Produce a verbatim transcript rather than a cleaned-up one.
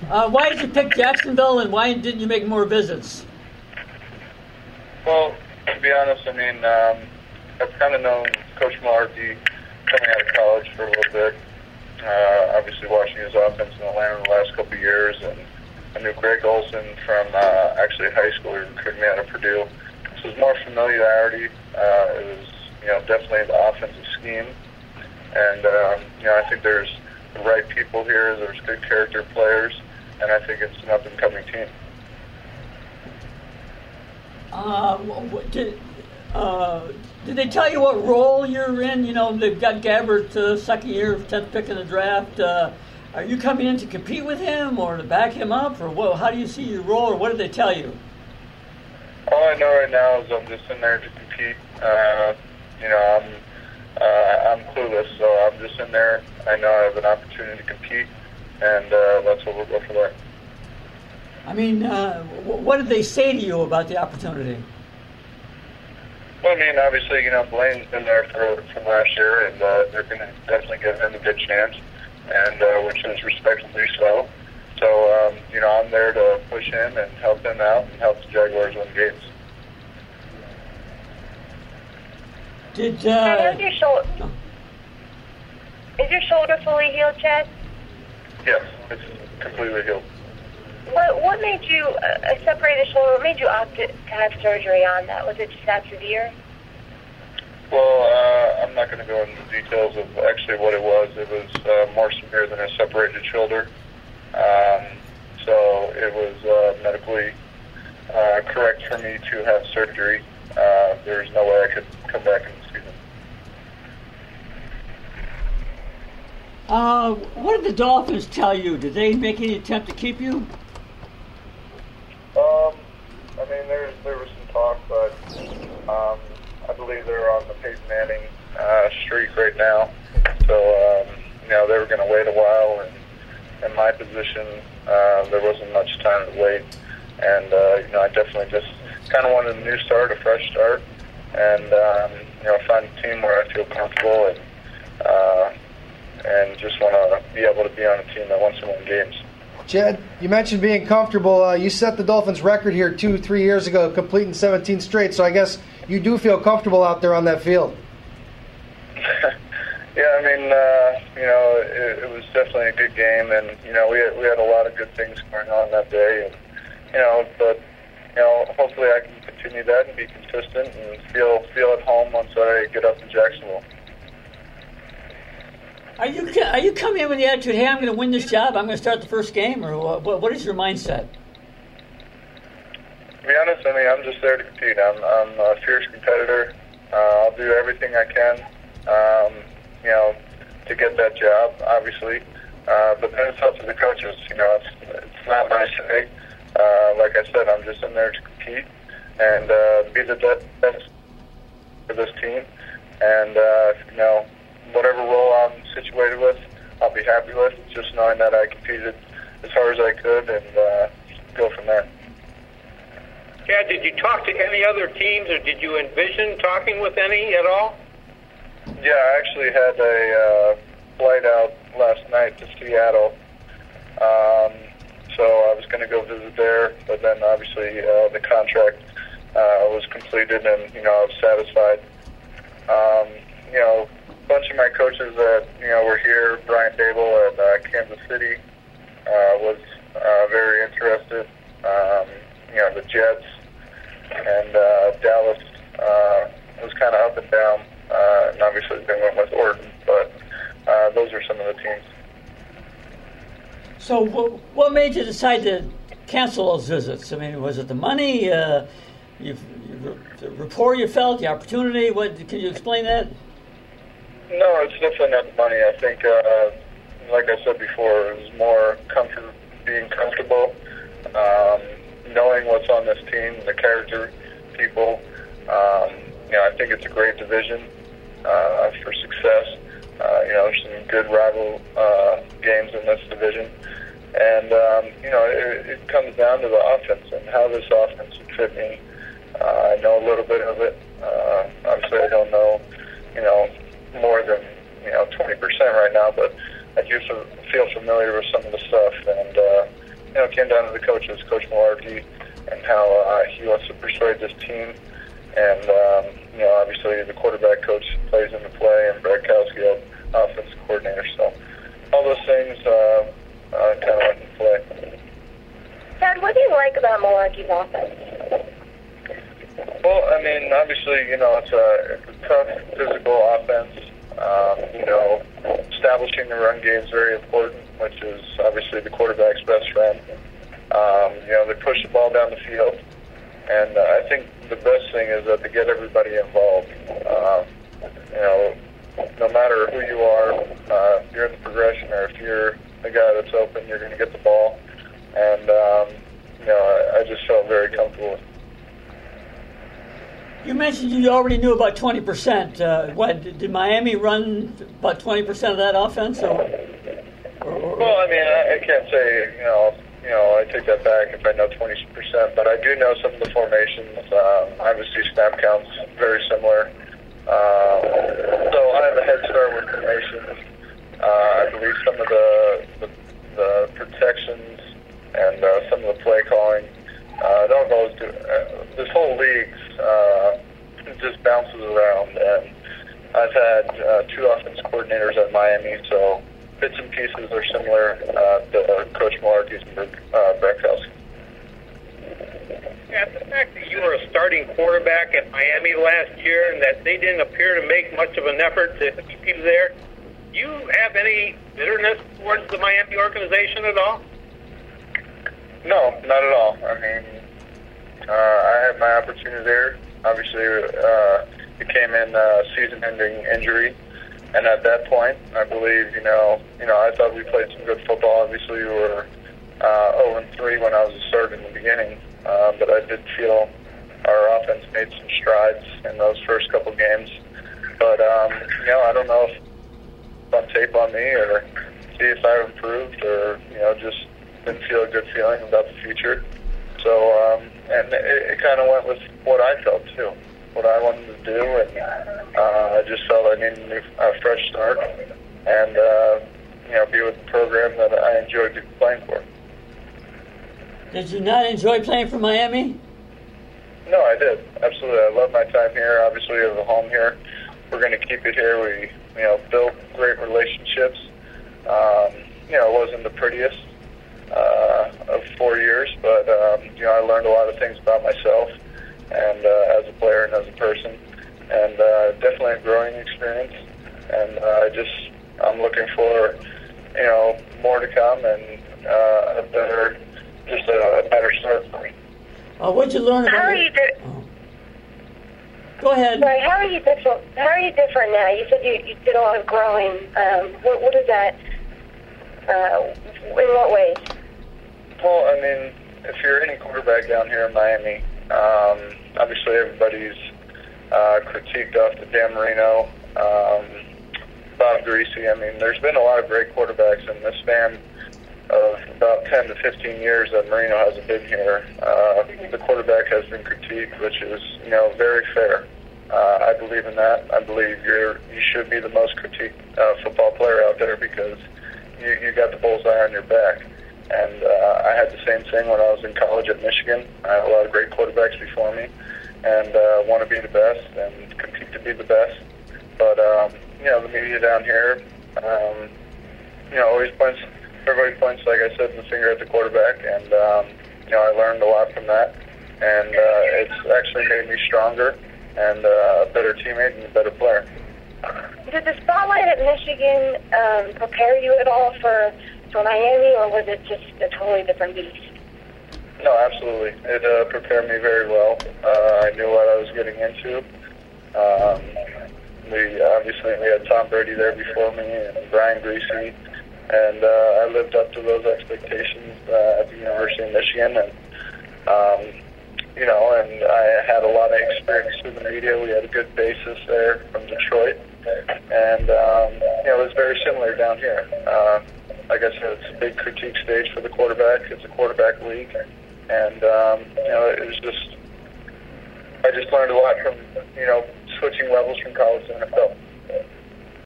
Uh, why did you pick Jacksonville, and why didn't you make more visits? Well, to be honest, I mean, um, I've kind of known Coach Malarkey coming out of college for a little bit. Uh, obviously, watching his offense in Atlanta the last couple of years, and I knew Greg Olson from uh, actually high school. He recruited me out of Purdue. So it was more familiarity. Uh, it was, you know, definitely the offensive scheme, and um, you know, I think there's the right people here. There's good character players, and I think it's an up-and-coming team. Uh, what, did, uh, did they tell you what role you're in? You know, they've got Gabbert, uh, second year, tenth pick in the draft. Uh, are you coming in to compete with him or to back him up? Or what, how do you see your role, or what did they tell you? All I know right now is I'm just in there to compete. Uh, you know, I'm uh, I'm clueless, so I'm just in there. I know I have an opportunity to compete, and uh, that's what we'll go for there. I mean, uh, what did they say to you about the opportunity? Well, I mean, obviously, you know, Blaine's been there for from last year, and uh, they're going to definitely give him a good chance, and uh, which is respectably so. So, um, you know, I'm there to push him and help him out and help the Jaguars win games. Did uh, is your shoulder is your shoulder fully healed, Chad? Yes, it's completely healed. What what made you uh, separate the shoulder? What made you opt to, to have surgery on that? Was it just that severe? Well, uh, I'm not going to go into the details of actually what it was. It was uh, more severe than a separated shoulder. Um, so it was uh, medically uh, correct for me to have surgery. Uh, there's no way I could come back in the season. Uh, what did the Dolphins tell you? Did they make any attempt to keep you? Um, I mean, there there was some talk, but um, I believe they're on the Peyton Manning uh, streak right now. So um, you know, they were going to wait a while, and in my position, uh, there wasn't much time to wait. And uh, you know, I definitely just kind of wanted a new start, a fresh start, and um, you know, find a team where I feel comfortable and uh, and just want to be able to be on a team that wants to win games. Chad, you mentioned being comfortable. Uh, you set the Dolphins' record here two, three years ago, completing seventeen straight. So I guess you do feel comfortable out there on that field. Yeah, I mean, uh, you know, it, it was definitely a good game, and you know, we had, we had a lot of good things going on that day, and you know, but you know, hopefully I can continue that and be consistent and feel feel at home once I get up to Jacksonville. Are you are you coming in with the attitude, hey, I'm going to win this job, I'm going to start the first game, or what, what is your mindset? To be honest, I mean, I'm just there to compete. I'm, I'm a fierce competitor. Uh, I'll do everything I can, um, you know, to get that job, obviously. Uh, but then it's up to the coaches. You know, it's, it's not my say. Uh, like I said, I'm just in there to compete and uh, be the best for this team. And, uh, you know, whatever role I'm situated with, I'll be happy with, just knowing that I competed as hard as I could and uh, go from there. Yeah, did you talk to any other teams, or did you envision talking with any at all? Yeah, I actually had a uh, flight out last night to Seattle. Um, so I was going to go visit there, but then obviously uh, the contract uh, was completed and, you know, I was satisfied. Um, you know, a bunch of my coaches that, you know, were here, Brian Dable at uh, Kansas City uh, was uh, very interested. Um, you know, the Jets and uh, Dallas uh, was kind of up and down. Uh, and obviously they went with Orton, but uh, those are some of the teams. So what, what made you decide to cancel those visits? I mean, was it the money, uh, you, you, the rapport you felt, the opportunity? What, can you explain that? No, it's definitely not the money. I think, uh, like I said before, it was more comfort, being comfortable, um, knowing what's on this team, the character, people. Um, you know, I think it's a great division uh, for success. Uh, you know, there's some good rival uh, games in this division. And, um, you know, it, it comes down to the offense and how this offense would fit me. Uh, I know a little bit of it. Uh, obviously, I don't know, you know, more than, you know, twenty percent right now, but I do feel familiar with some of the stuff. And, uh, came down to the coaches, Coach Malarkey, and how uh, he wants to persuade this team. And, um, you know, obviously the quarterback coach plays into play, and Brett Kowski, offensive coordinator. So all those things uh, uh, kind of went into play. Dad, what do you like about Malarkey's offense? Well, I mean, obviously, you know, it's a, it's a tough physical offense. Um, you know, establishing the run game is very important, which is obviously the quarterback's best friend. Um, you know, they push the ball down the field. And uh, I think the best thing is that they get everybody involved. Um, you know, no matter who you are, uh, if you're in the progression or if you're the guy that's open, you're going to get the ball. And, um, you know, I, I just felt very comfortable with it. You mentioned you already knew about twenty percent. Uh, what, did Miami run about twenty percent of that offense? Or, or, or? Well, I mean, I, I can't say, you know, you know, I take that back if I know twenty percent, but I do know some of the formations. Um, obviously, snap counts very similar. Um, so I have a head start with formations. Uh, I believe some of the the, the protections and uh, some of the play calling. Uh, don't go do, uh, this whole league uh, just bounces around, and I've had uh, two offense coordinators at Miami, so bits and pieces are similar uh, to Coach Malarkey's and uh, Brett Kowski. Yeah, the fact that you were a starting quarterback at Miami last year and that they didn't appear to make much of an effort to keep you there, do you have any bitterness towards the Miami organization at all? No, not at all. I mean, uh, I had my opportunity there. Obviously, uh, it came in uh, season-ending injury, and at that point, I believe, you know, you know, I thought we played some good football. Obviously, we were uh, oh and three when I was a starter in the beginning, uh, but I did feel our offense made some strides in those first couple games. But um, you know, I don't know if it's on tape on me or see if I improved or you know just. Didn't feel a good feeling about the future. So, um, and it, it kind of went with what I felt too, what I wanted to do, and uh, I just felt I needed a, new, a fresh start and, uh, you know, be with the program that I enjoyed playing for. Did you not enjoy playing for Miami? No, I did. Absolutely. I love my time here. Obviously, we have a home here. We're going to keep it here. We, you know, built great relationships. Um, you know, it wasn't the prettiest Uh, of four years, but um, you know, I learned a lot of things about myself and uh, as a player and as a person, and uh, definitely a growing experience. And uh, I just, I'm looking for, you know, more to come and uh, a better, just a, a better start for me. Uh, what'd you learn about? How are your... you? Di- oh. Go ahead. Right, how are you different? How are you different now? You said you, you did a lot of growing. Um, what, what is that? Uh, in what ways? Well, I mean, if you're any quarterback down here in Miami, um, obviously everybody's uh, critiqued off to Dan Marino, um, Bob Greasy. I mean, there's been a lot of great quarterbacks in the span of about ten to fifteen years that Marino hasn't been here. Uh, the quarterback has been critiqued, which is, you know, very fair. Uh, I believe in that. I believe you're you should be the most critiqued uh, football player out there because you, you got the bullseye on your back. And uh, I had the same thing when I was in college at Michigan. I had a lot of great quarterbacks before me and uh, want to be the best and compete to be the best. But, um, you know, the media down here, um, you know, always points, everybody points, like I said, the finger at the quarterback. And, um, you know, I learned a lot from that. And uh, it's actually made me stronger and uh, a better teammate and a better player. Did the spotlight at Michigan um, prepare you at all for for Miami, or was it just a totally different beast? No, absolutely. It uh, prepared me very well. Uh, I knew what I was getting into. Um, we obviously we had Tom Brady there before me and Brian Greasy, and uh, I lived up to those expectations uh, at the University of Michigan. And um, you know, and I had a lot of experience through the media. We had a good basis there from Detroit, and um, you know, it was very similar down here. Uh, Like I said, it's a big critique stage for the quarterback. It's a quarterback league. And, um, you know, it was just, I just learned a lot from, you know, switching levels from college to N F L.